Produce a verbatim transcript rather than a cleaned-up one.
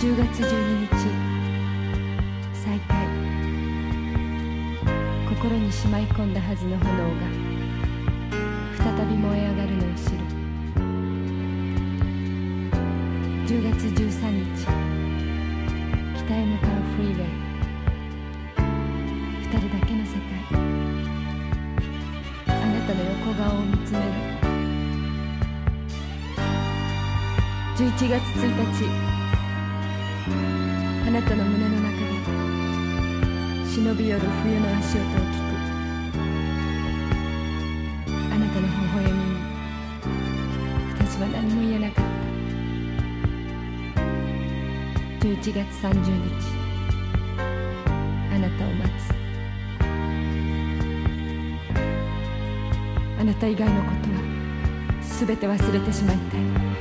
じゅうがつじゅうににち再会。心にしまい込んだはずの炎が再び燃え上がるのを知る。じゅうがつじゅうさんにち北へ向かうフリーウェイ。二人だけの世界。あなたの横顔を見つめる。じゅういちがつついたち、あなたの胸の中で忍び寄る冬の足音を聞く。あなたの微笑みに私は何も言えなかった。じゅういちがつさんじゅうにち、あなたを待つ。あなた以外のことはすべて忘れてしまいたい。